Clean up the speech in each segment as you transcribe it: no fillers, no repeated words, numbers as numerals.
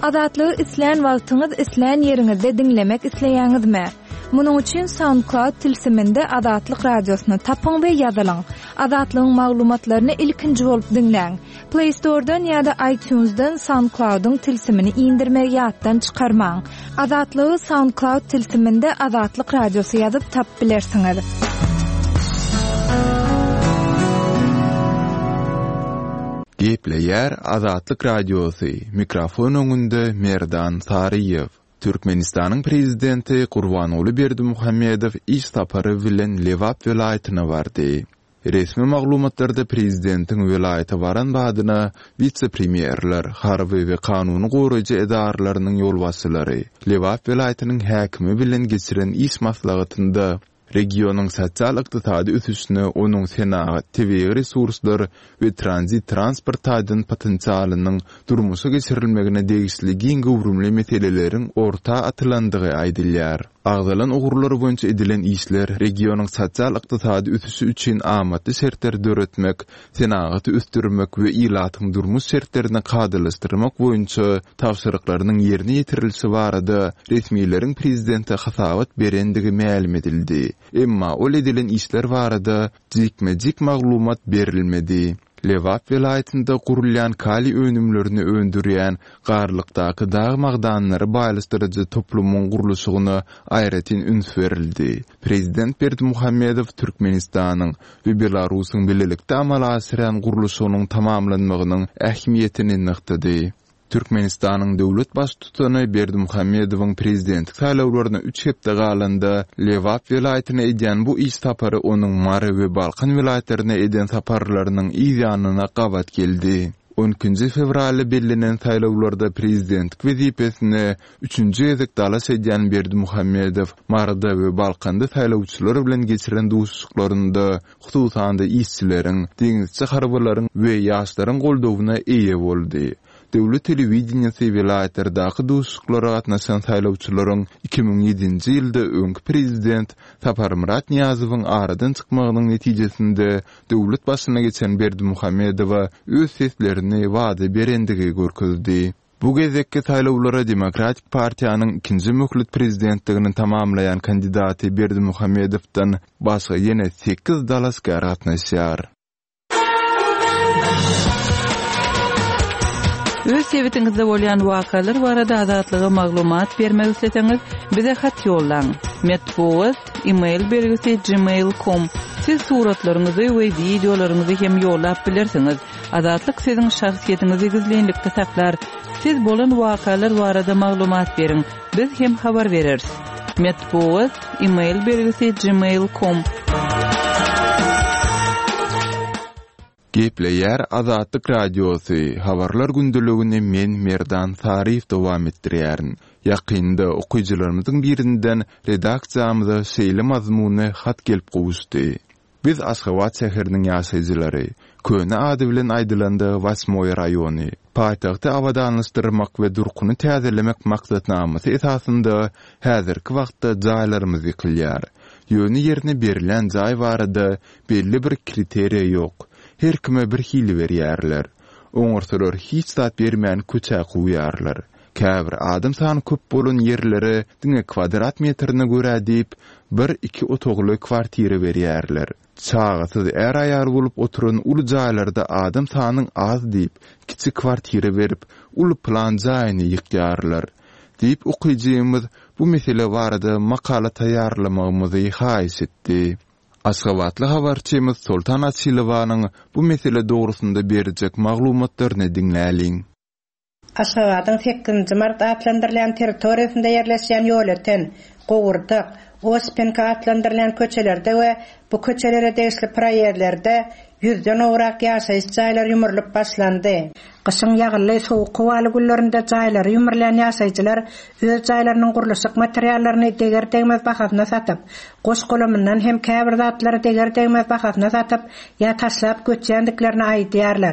Azatlygy isleýän wagtyňyz isleýän ýeriňizde dinlemek isleýäňizmi? Munuň üçin SoundCloud tilsiminde Azatlyk radiosyny tapyň we ýazylaň. Azatlygyň maglumatlaryny ilkinji bolup dinleň. Play Store'dan ýa-da iTunes'dan SoundCloud'un tilsimini indirmek ýatdan çykarmaň. Azatlygy SoundCloud tilsiminde Azatlyk radiosy ýazyp tap bilersiňiz. Gepleýär Azatlyk radiosy. Mikrofon öňünde Merdan Sariýew. Türkmenistanyň prezidenti Gurbanuly Berdimuhammedow iş sapary bilen Lewap welaýatyna bardy. Resmi maglumatlarda prezidentiň welaýaty baran badyna vice-premierler, harby we kanuny goraýjy edarlarynyň ýolbaşçylary Lewap welaýatynyň häkimi bilen geçiren iş maslahatynda regionyň sosial-ykdysady ösüşine onuň senagat, tebigy resurslar we transport taýdan potensialynyň durmuşa geçirilmegine degişli giň gowrumly meseleleriň orta atylandygy aýdylýar. Agzalan ugurlary boýunça edilen işler regionyň sosial-ykdysady ösüşi üçin amatly şertler döretmek, senagaty östürmek we ilatyň durmuş şertlerini kadylaşdyrmak boýunça tapşyryklarynyň ýerine ýetirilişi barada resmiýetlerin prezidente hasabat berendigi ma'lum edildi. Emma ol edilen işler barada jikme-jik maglumat berilmedi. Lewap welaýatynda gurulýan kali önümlerini öndürýän garlykdaky dağ magdanlary baýlaşdyrjy toplumyň guruluşyna aýratyn üns berildi. Prezident Berdimuhammedow Türkmenistanyň we Belarusyň birlikde amal asyryan guruluşynyň tamamlanmagynyň ähmiýetini nykdydy. Türkmenistanyň döwlet başçysy Berdimuhammedowyň prezidentlik saýlawlaryna 3 hepde galanda Lewap welaýatyna edýän bu iş sapary onuň Mara we Balkan welaýatlaryna edýän saparlarynyň ýanyna gabat geldi. 12 fevralda bellilen saýlawlarda prezidentlik wezipesini 3-nji gezek dalaş edýän Berdimuhammedow Marada we Balkanda saýlawçylar bilen geçiren duşluklarynda hususan-da işçileriň, deňizçi harbalaryň we ýaşlaryň goldawyna eýe boldy. Döwlet telewizionyasy welaýatlardaky duşluklara gatnaşan saýlawçylaryň 2007-nji ýylda öňki prezident Sapar Murat Niýazowyň aradan çykmagynyň netijesinde döwlet başyna geçen Berdimuhammedowa öz seslerini wada berendigi görkezdi. Bu gezekki saýlawlara Demokratik Partiýanyň 2-nji möhlet prezidentligini tamamlayan kandidaty Berdimuhammedowdan başga ýene 8 dalaskar gatnaşýar. Öz sebetiňizde bolýan wakalar barada azatlyga maglumat bermek isleseňiz, bize hat ýollaň. Metbuat belgisi gmail.com. Siz suratlaryňyzy we videolaryňyzy hem ýollap bilersiňiz. Azatlyk siziň şahsiýetiniňizi gizlenlikde saklar. Siz bolan wakalar barada maglumat beriň. Biz hem habar bereriz. Metbuat belgisi gmail.com. Gepleýär Azatlyk radiosy. Habarlar gündeligini men Merdan Sariýew dowam etdirýärin. Ýakynda okuwçylarymyzyň birinden redaksiýamyza şeýle mazmuny hat gelip gowuşdy. Biz Aşgabat şäheriniň ýaşaýjylary, köne ady bilen aýdylanda Wasmoy raýony, paýtagty awadanlaşdyrmak we durkuny täzelemek maksatnamysy esasynda häzirki wagtda jaýlarymyzy ýykylýar. Ýöni ýerine berilen jaý barada belli bir kriteriýa ýok. Her kime bir hili berýärler. Oňursalar hiç zat bermän köçä goýarlar. Käbir adam sany köp bolan ýerlere diňe kvadrat metrine görä diýip 1-2 otogly kwartira berýärler. Çağasyz er aýar bolup oturan uly jaýlarda adam sanyň az diýip kiçik kwartira berip uly plan jaýyny ýykýarlar. Diýip okuýjymyz bu mesele barada makala taýýarlamagymyzy haýys etdi. Aşgabatly habarçymyz Sultan Asilowanyň bu mesele dogrusunda berjek maglumatlaryny dinläliň. Aşgabatyň 8-nji mart atlandyrılan territoriýasynda ýerleşýän ýoleten, Gowurdyk, Ospenka atlandyrılan köçelerde we bu köçelere degişli proýerlerde 100den owrak ýaşaýyş jaýlary ýumurlyp başlandy. Gyşyň ýagyrly sowuk gowaly günlerinde jaýlary ýumurlayan ýaşaýjylar öz jaýlarynyň guruluşyk materiallaryny deger-degmez bahasyna satyp, goş golumyndan hem käbir zatlary deger-degmez bahasyna satyp ýa taşlap göçýändiklerini aýdýarlar.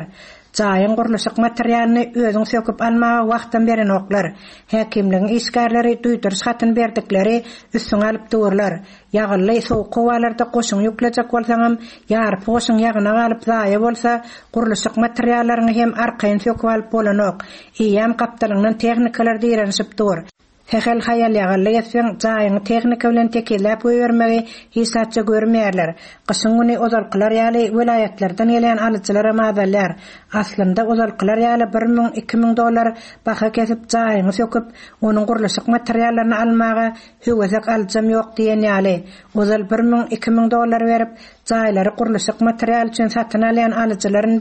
Jaýyň gurulşyk materialyny özüň söküp almaga wagtdan beren oklar. Häkimligiň işgärleri duýdurys hatyn berdikleri üstüň alyp durlar. Ýagylly sow kowalarda goşuň ýüklejek bolsaňam, ýaryp goşuň ýagyna galyp zaýa bolsa, gurulşyk materiallaryny hem arkaýyn söküp alyp bolanok. Ýam kaptalynyň tehnikalar diýrenşip dur. Hekil hayal ýagyly ýetseň jaýyň tehnika bilen tekellep öýermegi hissatça görmeýärler. Gyşyň güni ozalkylar ýaly vilayatlardan gelen alyjylara madallar. Aslynda ozalkylar ýaly 1000-2000 dollar baha kesip jaýyny söküp, onuň gurulşyk materiallaryny almaga höwezek aljam ýok diýen ýaly. Ozal 1000-2000 dollar berip jaýlary gurulşyk material üçin satyn alan alyjylaryny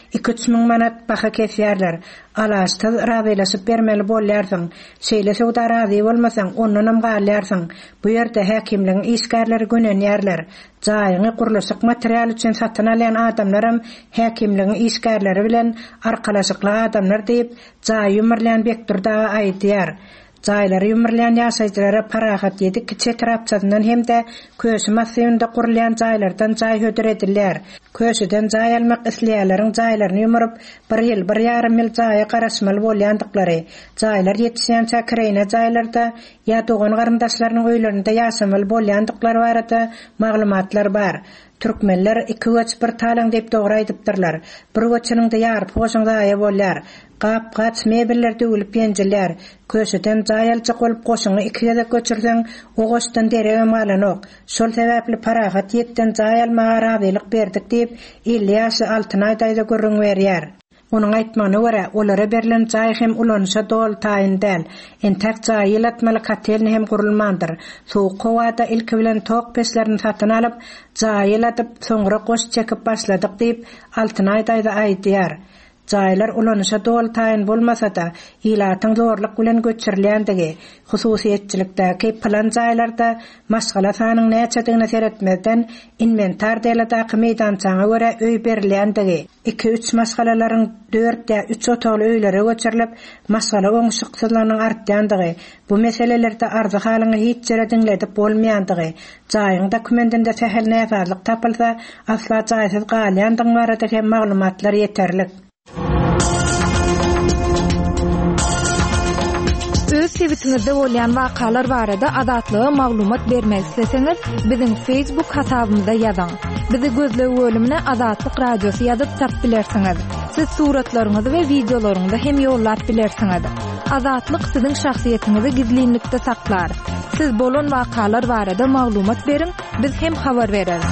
2-3 manat baha kesýärler. Alaşda razylaşyp bermeli bolýarsyň. Şeýle söwda razy bolmasaň, onunam galýarsyň. Bu ýerde häkimligiň işgärleri gönenýärler. Jaýyny gurulşyk material üçin satyn alan adamlaram häkimligiň işgärleri bilen arkalaşykly adamlar diýip jaý ýumurlan bekturda aýdýar. Jaýlary ýumurlan ýaşaýjylara parahat ýedik kiçe tarapçadan hemde köşü masyňda gurulýan jaýlardan jaý hödür edilýär. Köşüden jaý almak isleýärleriň jaýlaryny ýumurup, 1 ýyl, 1,5 ýyl jaýa garaşmaly bolýandyklary. Jaýlar ýetişýän çakyryna jaýlarda ýa dogan garyndaşlarynyň öýlerinde ýaşamaly bolýandyklary barada maglumatlar bar. Türkmenler 2 göç bir talaň diýip dogry aýdypdyrlar. Bir göçüniň de ýaryp goşuňda aýa bolýar. Gap-gat mebelleri döwülip ýenjelýär. Köşeden jaýalçy bolup goşuňy 2 ýa-da göçürseň, o goşdan derege malanok. Şol sebäpli parahat ýetden jaý almaga razylyk berdik diýip Ilyas Altynaýda görüň berýär. Onun aýtmagyna görä, olara berilen jaý hem ulanşa dol taýyn däl. Entek jaý ýylatmaly katelni hem gurulmandyr. Sow kowada ilki bilen tok peslerini satyn alyp, jaý ýylatyp, soňra goş çekip başladyk diýip Altynaýda aýdýar. Jaýlar ulanşa dol taýyn bolmasa-da, ýylatyň zorluk bilen göçürilýändigi, hususiýetçilikdäki plan jaýlarda maşgala sanyň näçedigini seretmeden inventar deladaky meýdançaňa görä öý berilýändigi, 2-3 maşgalalaryň 4-3 otagly öýlere göçürilip, maşgala oňşyksyzlygynyň artýandygy, bu meselelerde arzy halyny hiç jere diňledip bolmaýandygy, jaýyň dokumentinde sähel näzarlyk tapylsa, asla jaýsyz galýandygyň barada hem maglumatlar ýeterlik. Öz sebitiniňizde bolýan wakalar barada adatlyga maglumat bermek isteseňiz, biziň Facebook hasabymyza ýazyň. Bizi gözlegi bölümine Adatlyk Radiosu ýazyp tap bilersiňiz. Siz suratlaryňyzy we videolaryňyzy hem ýollap bilersiňiz. Adatlyk siziň şahsiýetiniňizi gizlinlikde saklar. Siz bolan wakalar barada maglumat beriň, biz hem habar bereriz.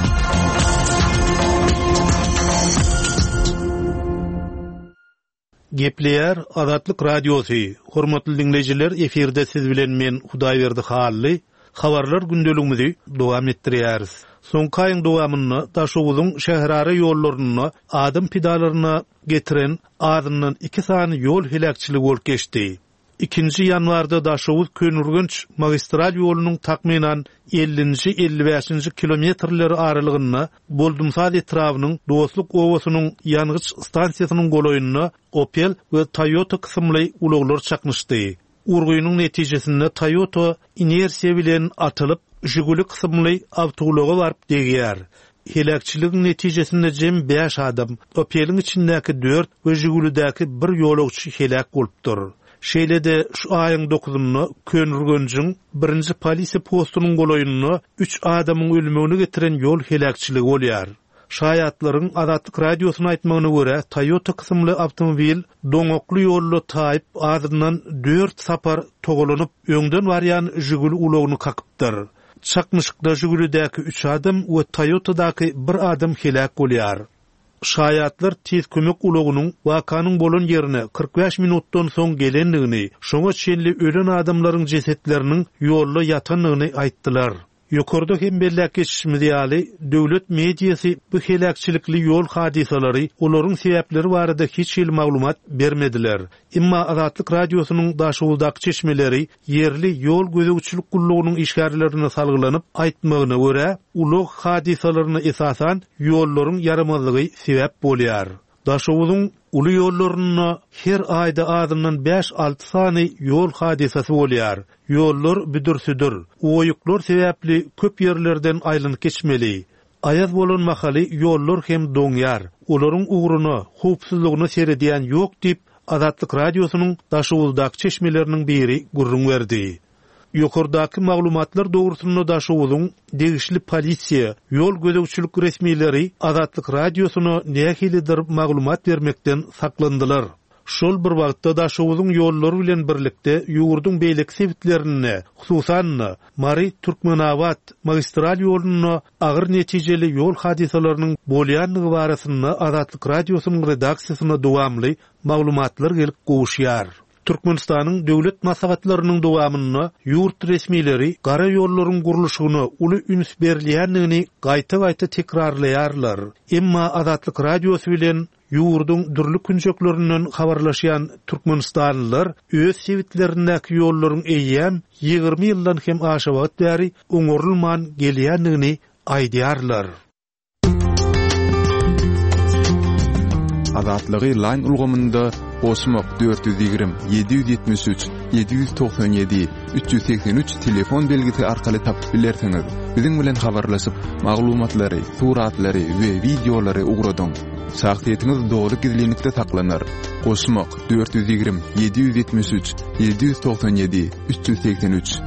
Gepleýär Adatlyk Radiosu. Hormatly dinleýijiler, eferde siz bilen men Hudaýberdi Hally. Habarlar gündeligimizi dowam etdirýäris. Soňky aýyň dowamyny Daşowyzyň şäherara ýollaryny adam pidalaryna getiren adymdan 2 sany ýol helakçyligi bolup geçdi. 2 ýanwarda Daşowy Könürgenç magistral ýolunyň takminan 50-55 kilometrleri aralygyny Boldumsad etrawynyň Dostluk owasynyň ýangyç stansiýasynyň goloýuny Opel we Toyota kysymly ulaglar çakmışdy. Urguýynyň netijesinde Toyota inersiýa bilen atylyp Jiguli kysymly awtogulaga baryp degýär. Helakçylygyň netijesinde jem 5 adam, Opel'iň içindäki 4 we Jigulidäki 1 ýolagçy helak bolupdyr. Şeýlede şu aýyň 9-nyny Könürgençiň 1-nji polisiýa postunyň goloýuny 3 adamyň ölümine getiren ýol helakçyligi bolýar. Şaýatlaryň Adatlyk Radiosyna aýtmagyna görä, Toyota kysymly awtomobil doňokly ýolly taýyp adından 4 sapar togolanyp öňden barýan Jiguli ulagyny kakypdyr. Çakmyşykda Jigulidäki 3 adam we Toyota'daky 1 adam helak bolýar. Şaýatlar tez kömek ulagynyň wakanyň bolan ýerine 45 minutdan soň gelendigini, şoňa çenli ölen adamlaryň jesetleriniň ýolda ýatanlygyny aýtdylar. Ýokarda hem bellek geçişimiz ýaly döwlet mediýasy bu helakçylikli ýol hadisalary, olaryň sebäpleri barada hiç ýyl maglumat bermediler. Emma Adatlyk Radiosynyň Daşowuldaky çeşmeleri ýerli ýol gözegçilik gullagynyň işgärlerini salgylanyp aýtmagyna görä, ulag hadisalaryna esasan ýollaryň yaramazlygy sebäp bolýar. Daşowuzyň uly ýollaryna her aýda adamdan 5-6 sany ýol hadisasy bolýar. Ýollar büdürsüdür. Oýuklar sebäpli köp ýerlerden aýlanyp geçmeli. Ayaz bolan mahaly ýollar hem doňýar. Olaryň ugruny, howpsuzlygyny serediýän ýok diýip Azatlyk radiosynyň daşywyldak çeşmeleriniň biri gurrun berdi. Ýokardaky maglumatlar dogrusynda daşawylyň degişli polisiýa, ýol gözegçilik resmiýetleri Azatlyk radiosyna nähilidir maglumat bermekden saklandylar. Şol bir wagtda daşawylyň ýollary bilen birlikde ýurduň beýlek sebitlerini, hususan Mari Türkmenawat magistral ýoluny agyr netijeli ýol hadisalarynyň bolýanlygy barasynda Azatlyk radiosynyň redaksiýasyna dowamly maglumatlar gelip gowuşýar. Türkmenistanyň döwlet maslahatlarynyň dowamyny ýurt resmiýetleri gara ýollaryň gurulşygyny uly üns berilýändigini gaýta-gaýta tekrarlaýarlar. Emma Azatlyk radiosy bilen ýurduň dürli künçeklerinden habarlaşýan türkmenistanlylar öz sebitlerindäki ýollaryň eýýän 20 ýyldan hem aşa wagt bäri oňorulman gelýändigini aýdýarlar. Azatlygy line ulgamynda Osmok 420 773 797 383 telefon belgisi arkaly tapyp bilersiňiz. Biziň bilen habarlaşyp maglumatlary, suratlary we videolary ugradyň. Şahsiýetiniz dogry gizlilikde saklanar. Osmok 420 773 797 383.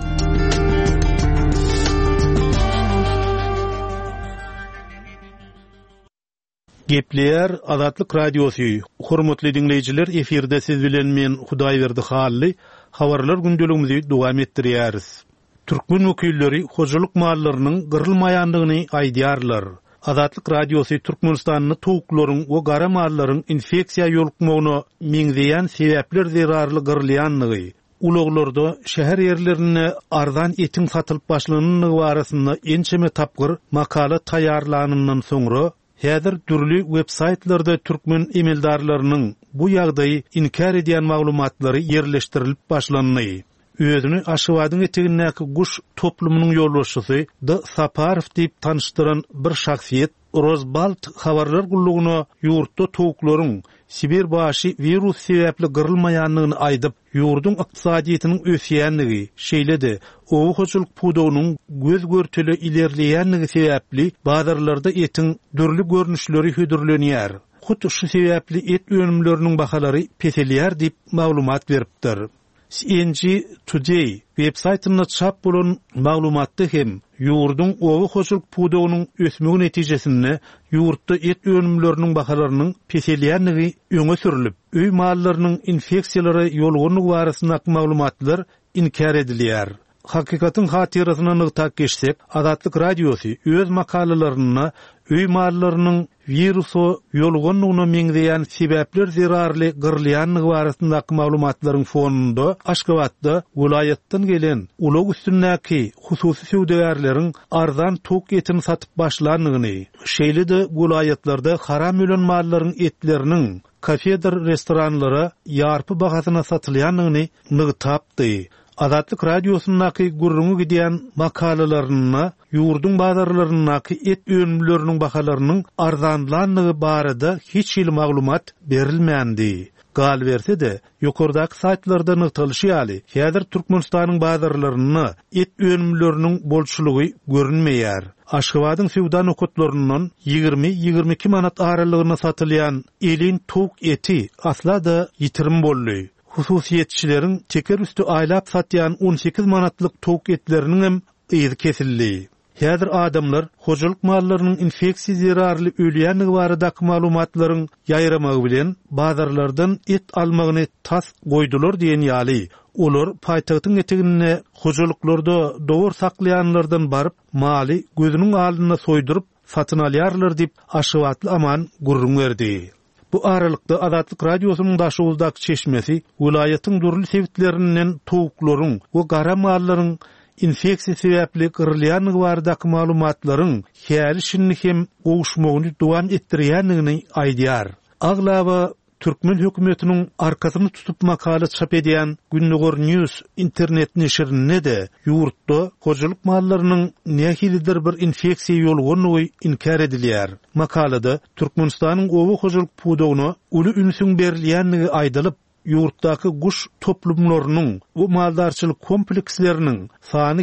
Gepler Azatlyk radiosu. Hormatly dinleýijiler, eferde siz bilen men Hudaýberdi Hally habarlar gündeligimizi dowam etdirýäris. Türkmen wekilleri hojalyk mallarynyň gyrylmaýandygyny aýdýarlar. Azatlyk radiosu Türkmenistanyň towuklaryň we gara mallaryň infeksiýa ýolukmagyny meňzeýän sebäpler zerarly gyrylýanlygy, ulaglarda şäher ýerlerine arzan etin satylyp başlananyny barasynda ençeme tapgyr makala taýýarlanyndan soňra häzir türli websaytlarda türkmen emeldarlarynyň bu ýagdaýy inkar edýän maglumatlary ýerleşdirilip başlanýy. Özüni Aşgabatyň etegindäki guş toplumynyň ýolbaşçysy D. Saparov diýip tanışdyran bir şahsiýet Rozbalt habarlar gullugyna ýurtda towuklaryň Sibir başy virus sebäpli gyrylmaýanlygyny aýdyp, ýurdun ykdysadyetiniň ösýänligi, şeýledi, owu hoçuluk pudowynyň göz görteli ilerleýänligi sebäpli bazarlarda etin dürli görnüşleri hödürlenýär. Hut şu sebäpli et önümleriniň bahalary peselýär diýip maglumat beripdir. CNG Today websaytyna çap bolan maglumatda hem ýurdun owu hoçuluk pudowynyň ösmegi netijesinde ýurtda et önümleriniň bahalarynyň peselýänligi öňe sürilip, öý mallarynyň infeksiýalary ýolganyny barasyndaky maglumatlar inkar edilýär. Hakikatyň hatirasyna nygtak geçsek, Azatlyk radiosu öz makalalaryna öý mallarynyň viruso ýolganyny meňzeýän sebäpler zerarly gyrylýanlygy barasyndaky maglumatlaryň fonunda Aşgabatda vilayatdan gelen ulag üstündäki hususy söwdegärleriň arzan tok etini satyp başlanýany, şeýle-de vilayatlarda haram ölen mallaryň etleriniň kafedir restoranlara ýarpy bahasyna satylýanyny nygtapdy. Azatlyk radiosundaky gurrungy gidýän makalalaryna ýurdun bazarlarynaky et önümleriniň bahalarynyň arzanlanlygy barada hiç ýyl maglumat berilmendi. Gal berse-de ýokardaky saytlarda nygtylşýaly. Häzir Türkmenistanyň bazarlaryna et önümleriniň bolşulygy görünmeýär. Aşgabatyň sewda nokatlaryndan 20-22 manat aralygyna satylýan elin towuk eti asla da ýitirim boldy. Hususiýetçileriň teker üstü aýlap satýan 18 manatlyk towuk etleriniň hem ýyzy kesildi. Häzir adamlar hojalyk mallarynyň infeksiýa zerarly ölýänligi baradaky maglumatlaryň ýaýramagy bilen bazarlardan et almagyny tas goýdular diýen ýaly. Olar paýtagtyň etegine hojalyklarda dowur saklaýanlardan baryp maly gözüniň aldyna soýdurup satyn alýarlar diýip Aşgabatly aman gurrun berdi. Bu aralykda Azatlyk radiosynyň daşywyldak çeşmesi vilayatyň dürli sebitlerinden towuklaryň we gara mallaryň infeksiýa sebäpli gyrylýanlygy baradaky maglumatlaryň häli hem gowuşmagyny dowam etdirýänligini aýdýar. Aglaba Türkmen hökümetiniň arkasyny tutup makala çap edýän Günnügor News internet neşrine de ýurtda hojalyk mallarynyň nähilidir bir infeksiýa ýolganyny inkar edilýär. Makalada Türkmenistanyň owu hojalyk pudowyna uly ünsüň berilýänligi aýdylyp, ýurtdaky guş toplumlarynyň we maldarçylyk kompleksleriniň sany hem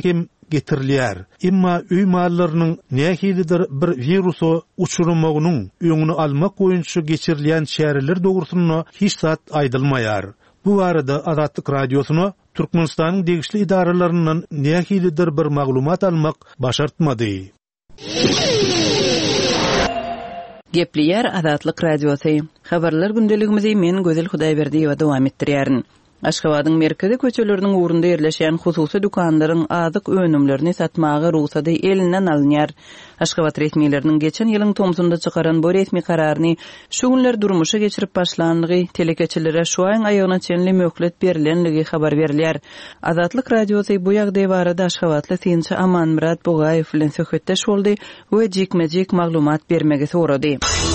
getirilýär. Emma öý mallarynyň nähilidir bir viruso uçurmagynyň öňüni almak boýunça geçirilýän şäherler dogrusyny hiç zat aýdylmaýar. Bu barada Azatlyk Radiosyna Türkmenistanyň degişli idaralarynyň nähilidir bir maglumat almak başartmady. Gepliýär Azatlyk Radiosy. Habarlar gündeligimizi men Gözel Hudaýberdiýewa dowam etdirýärin. Aşgabatyň merkezi köçeleriniň uğrunda yerleşen hususy dukanlaryň azyk önümlerini satmagy ruhsady elinden alınýar. Aşgabat resmiýetleriniň geçen ýylyň tomsunda çykaran bu resmi kararyny şu günler durmuşa geçirip başlandygy telekeçilere şu aýyň aýagyna çenli möhlet berilenligi habar berilýär. Azatlyk Radiosy bu ýagdaý barada Aşgabatly synçy Amanmurat Bogaýew bilen söhbetdeş boldy we jekmejek maglumat bermegi sorady.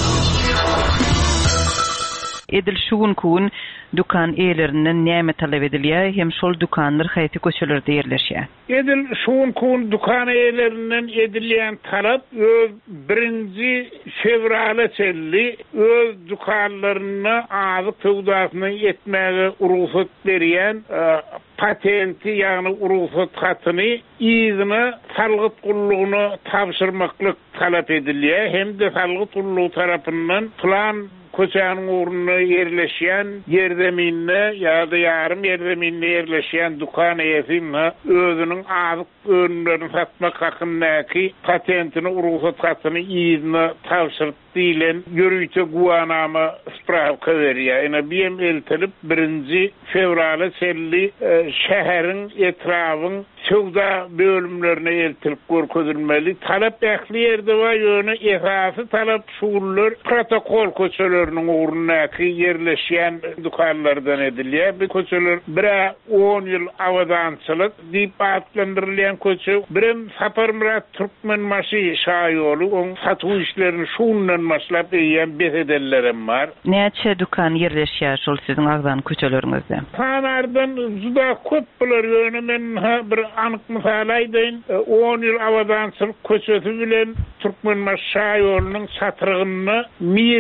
Edil şugun kun dukan eýlerinden näme talap edilýär hem şol dukanlar haýsy köçelerde ýerleşýär? Edil şugun kun dukan eýlerinden edilýän talap öz 1-nji fevraly çelli öz dukanlaryny azyk töwdasyny etmäge ruhsat berýän patenti ýagny ruhsat hatyny izni salgyt gullugyny tapşyrmaklyk talap edilýär. Hem de salgyt gullugy tarapyndan plan köçäniň uğruna yerleşýän yerdeminne ýa-da ýarym yerdeminne yerleşýän dukan eýesine özüniň azyk önümlerini satmak hakyndaky patentini ruhsat hatyny izni tapşyryp diýilen ýörüýçe guwanama spravka berýär. Ene biýem eltilip 1-nji fevraly çelli şäheriň etrawyň söwda bölümlerine eltilip görkezilmeli. Talap ähli ýerde we ýöne esasy talap şuullar protokol köçeleriniň uğrundaky yerleşýän dukanlardan edilýär. Bu köçeler 10 ýyl awadançylyk diýip adlandyrylýan köçe. Birim Saparmurat Türkmenmaşy şaýoly oň satuw işlerini şuundan maşlap eýen behedellerim bar. Näçe dukan yerleşýär şol siziň agdan köçeleriňizde? Tanardan juda köp bolar ýöne men bir anyk mysal aýdyn. 10 ýyl awadançylyk köçesi bilen Türkmenmaşy şaýolynyň satyrygyny Mir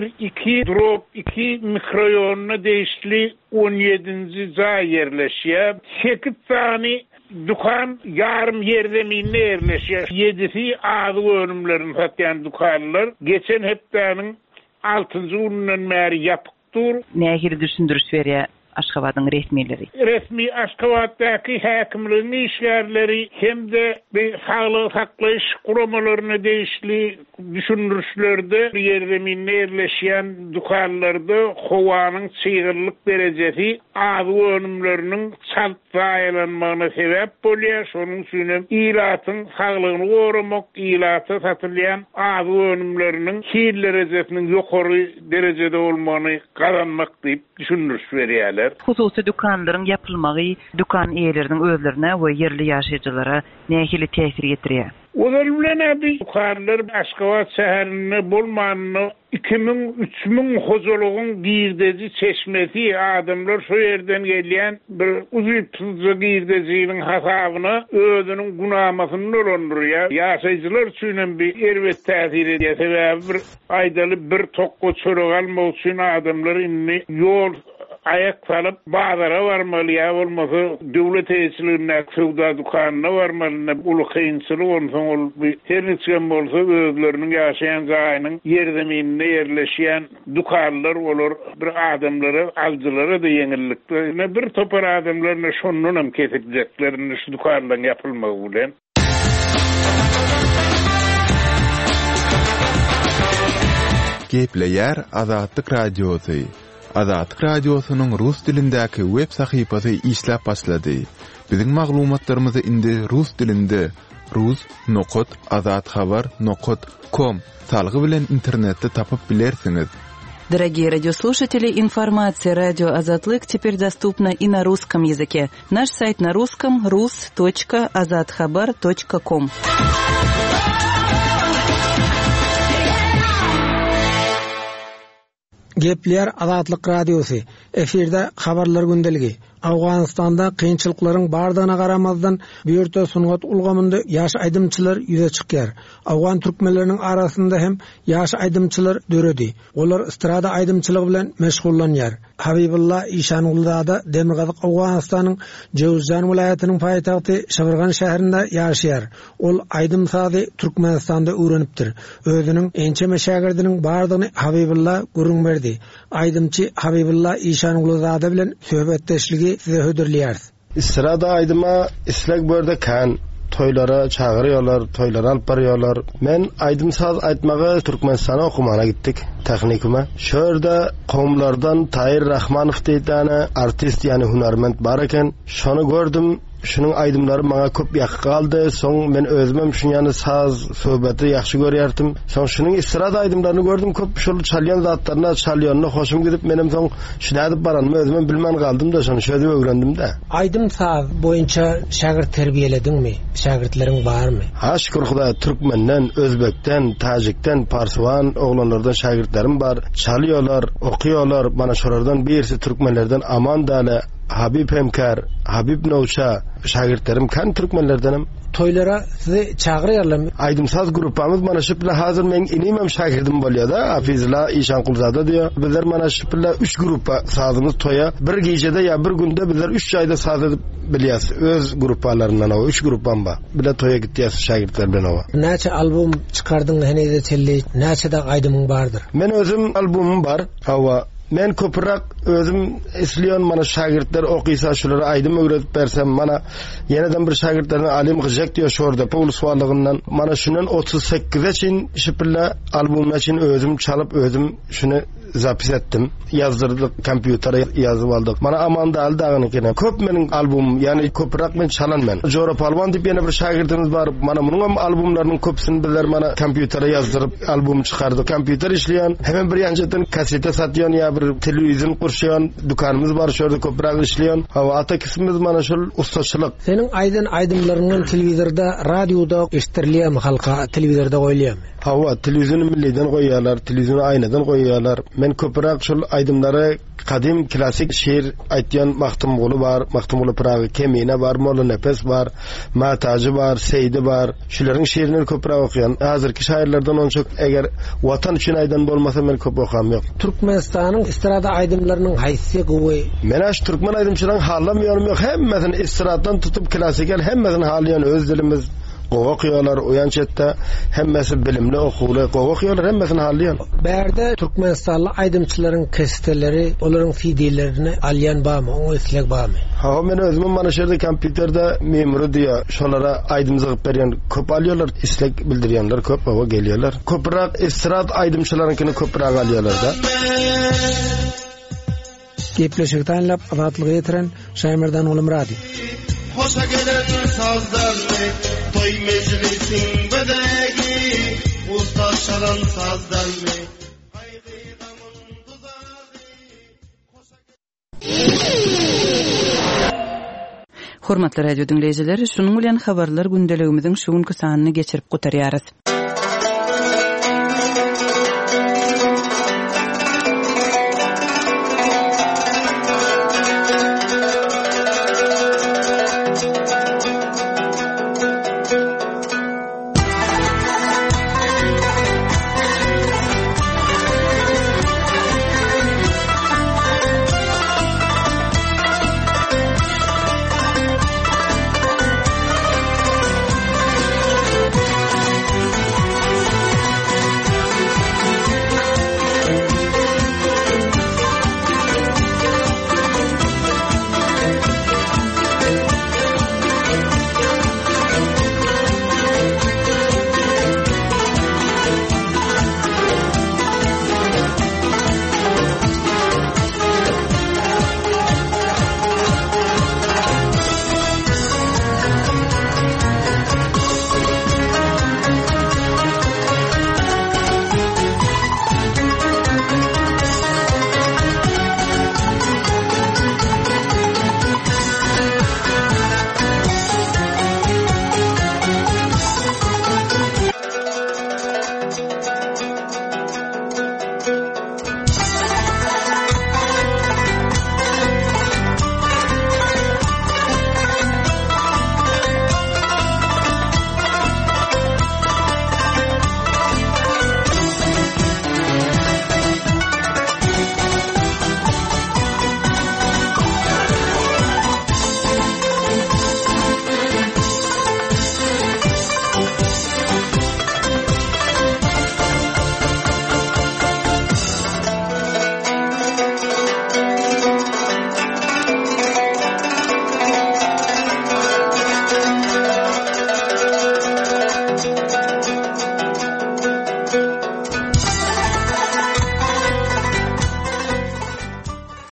2/2 mikroýonuny değişli 17-nji jaý yerleşýär. 8 tany dukan yarım yerdeminne yerleşýär. 7'si azyk önümlerini satýan dukanlar geçen hepdeniň 6-njy gününden bäri ýapykdyr. Nähili düşündürüş berýär Aşgabatyň resmiýetleri? Resmi Aşgabatdaky häkimligiň işgärleri hem de saglyk saklaýyş guramalaryna değişli düşündürüşlerde yerdeminne yerleşýän dukanlarda howanyň çygyrylyk derejesi azyk önümleriniň çalt zaýalanmagyna sebäp bolýar. Şonuň üçin ilatyň saglygyny goramak, ilaty satylýan azyk önümleriniň hil derejesiniň ýokary derejede bolmagyny garanmak diýip düşündürüş berýärler. Hususy dukanlaryň ýapylmagy dukan eýleriniň özlerine we yerli ýaşaýjylara nähili täsir ýetirýär? Olar bilen dukanlar Aşgabat şäherinde bolmanyny 2000-3000 hojalygyň girdezi çeşmesi adamlar şu ýerden gelýän bir uzypsyz girdeziniň hasabyna özüniň gunamasyny öldürýär. Ýaşaýjylar üçin bir erwet täsir edýär. Sebäbi bir aýdaly bir tokgo çörek almak üçin adamlar inni ýol ayak salıp bazara varmalı ya olmasa devlet eğitimlerine sevda dukanına varmalı ulu kıyınçılık olsun olup bir terniçken olsa özlerinin yaşayan zayının yerdeminine yerleşen dukanlar olur bir adamlara avcılara da yenillikte bir topar adamlarına şununum kesikeceklerini şu dukandan yapılmak ulen. Gepleyer Azatlyk Radiosu. Azatlyk Radiosynyň rus dilindäki web sahypasy işläp başlady. Biziň maglumatlarymyzy indi rus dilinde rus.azatxabar.com salgy bilen internetde tapyp bilersiňiz. Дорогие радиослушатели, информация радио «Азатлык» теперь доступна и на русском языке. Наш сайт на русском rus.azatxabar.com. Gepler Azatlyk Radiosu. Efirde habarlar gündeligi. Awganistanda kynçylyklaryň bardygyna garamazdan buyurta sunugat ulgamynda ýaş aýdymçylar ýüze çykýar. Awgan türkmenleriniň arasynda hem ýaş aýdymçylar döredi. Olar estrada aýdymçylygy bilen meşgullanýar. Habibullah İşanulzada Demirgazyk Awganistanyň Jowzjan vilayatynyň paýtagty Şawyrgan şäherinde ýaşaýar. Ol aýdym sazy Türkmenistanda öwrenipdir. Özüniň ençe meşagirdiniň bardygyny Habibullah gurrun berdi. Aýdymçy Habibullah İşanulzada bilen söhbetdeşligi size hödürlýär. Estrada aýdyma islek börde kan toylara çağırıyorlar, toylara alıp barıyorlar. Men aydımsaz aytmağa Türkmenistan'a okumana gittik teknikime. Şöyle kavimlerden Tahir Rahmanov deytane artist yani hunarmend bar eken. Şonu gördüm. Şunun aydımları bana köp yak kaldı. Son men özümem şun yani saz söhbeti yaxşı görýärdim. Son şunun estrada aydımlarını gördüm. Köp şol çalyan zatlarına çalyanına hoşum gidip menim son şuna edip baranma özümem bilmen kaldım da şunu şöyle öğrendim de. Aydym saz boyunca şagirt terbiyeledin mi? Şagirdlerin var mı? Ha şükür Hudaýa Türkmenden, Özbekten, Tajikten, Parswan oglanlardan şagirdlerim var. Çalıyorlar, okuyorlar. Bana şolardan birisi Türkmenlerden Aman Dale, Habib Hemkar, Habib Novça şagirdlerim kan Türkmenlerdenim. Toylara sizi çağırıyorlar. Aydımsaz grupamız mana şüphle hazır men inimem şagirdim bolýar da Hafizla İşanqulzada diyor. Bizler mana şüphle 3 grupa sazımız toya bir gecede ya bir günde bizler 3 ayda saz edip bilýäs. Öz grupalarından o 3 grupam ba. Bile toya gitýäs şagirdler bilen o. Näçe album çıkardyň henede telli? Näçe de aydymyň bardyr? Men özüm albumum bar. Hawa men köpürak özüm isleýän mana şagirdler okysa şulara aýdym öwredip bersem mana ýeneden bir şagirdlerden alim gyjak diýär şorda Pawluswalygyndan mana şundan 38 için şipille albumum için özüm çalıp özüm şunu zapis etdim. Yazdırdık, kompýutere ýazyp aldyk. Mana Amanda Aldağynykine köp meniň albumum, ýani köpürak men çalan men. Jora Palwan diýip ýene bir şagirdimiz bar. Mana munyň albumlarynyň köpsini bizler mana kompýutere ýazdyryp album çykardyk. Kompýuter işleýän, hemen bir ýanjydan kasete satýan ýa bir telewizyon kurşayan dukanımız var şurada köpürak işleyen. Hava ata kısmımız mana şol ustaçılık. Senin aydımlarının televizorda, radyoda eşitirliýär mi halka, televizorda goýulýar mı? Hava televizyonu milliden koyuyorlar, televizyonu aynadan koyuyorlar. Men köpürak şol aydımları kadim klasik şiir aytýan Mahtumoglu var, Mahtumoglu Pırağı Kemine var, Molla Nefes var, Matacı var, Seydi var. Şuların şiirini köpürak okuyan. Hazırki şairlerden on çok eğer vatan için aydan bolmasa men köp okam yok. Türkmenistan'ın estrada aydımlarının haysiyeti gowy. Men aş Türkmen aydımçıdan hallamıyorum yok. Hemmesini estradan tutup klasikel hemmesini halayan öz dilimiz. Gowakylar oýançetde hemmesi bilimli okuly gowakylar hemmesini halayan. Berde Türkmenistanly aydymçylaryň kesiteleri, olaryň CD-lerini alýan barmy, oňa islek barmy? Ha, men özüm mana şerde kompýuterde memuru diýär. Şolara aydymçylyk berýän köp alýarlar, islek bildirýänler köp hawa gelýärler. Köpürak estrad aydymçylarynkini köpürak alýarlar da. Gepleşik taýlap azatlygy ýetiren Şaýmerdan ulum radio. Hoşa gelen sazlarını toy meclisin bedegi usta çalan sazlarını Hormatly radio dinleyijiler, şunuň bilen habarlar gündeligimiziň şu günkü sanyny geçirip gutarýarys.